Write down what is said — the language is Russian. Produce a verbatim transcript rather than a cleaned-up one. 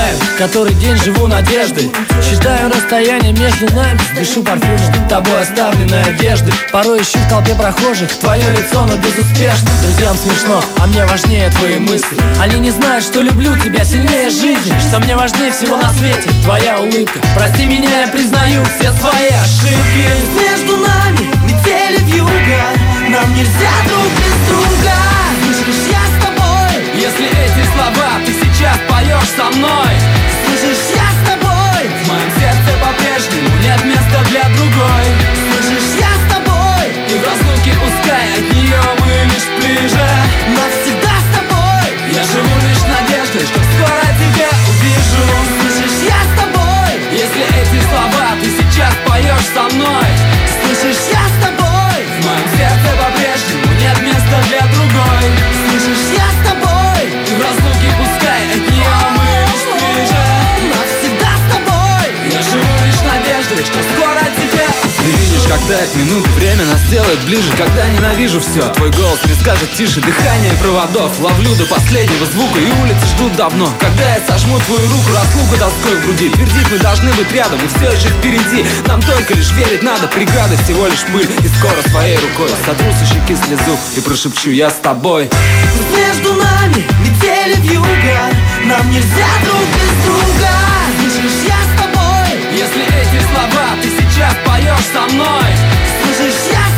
знаю, который день живу надеждой. Считаю расстояние между нами, дышу парфюмом тобой оставленной одежды. Порой ищу в толпе прохожих твое лицо, но безуспешно. Друзьям смешно, а мне важнее твои мысли. Они не знают, что люблю тебя сильнее жизни, что мне важнее всего на свете твоя улыбка. Прости меня, я признаю все свои ошибки. Между нами метели вьюга, нам нельзя друг без друга. Слышишь, я с тобой. Если эти слова ты сейчас поешь со мной. Слышишь, я с тобой. В моем сердце по-прежнему нет места для другой. Слышишь, я с тобой. И в разлуке пускай от нее мы лишь ближе. Навсегда с тобой. Я живу лишь надеждой, что скоро тебя увижу. Слышишь, я с тобой. Если эти слова ты сейчас поешь со мной. Слышишь, я с тобой. В моем сердце по-прежнему нет места для другой. Слышишь, я с тобой. И в разлуке пускай от нее мы лишь ближе. Навсегда с тобой. Я живу лишь надеждой, что скоро тебя Ты видишь, когда это минуты, время нас делает ближе. Когда ненавижу все, твой голос мне скажет тише. Дыхание проводов ловлю до последнего звука. И улицы ждут давно, когда я сожму твою руку. Разлука тоской в груди, твердит, мы должны быть рядом. И все еще впереди, нам только лишь верить надо. Преграды всего лишь пыль, и скоро своей рукой сотру со щеки слезу и прошепчу: я с тобой. Между нами метели вьюга, нам нельзя друг без друга. Слышишь, я с тобой. Если эти слова ты сейчас поешь со мной. Слышишь, я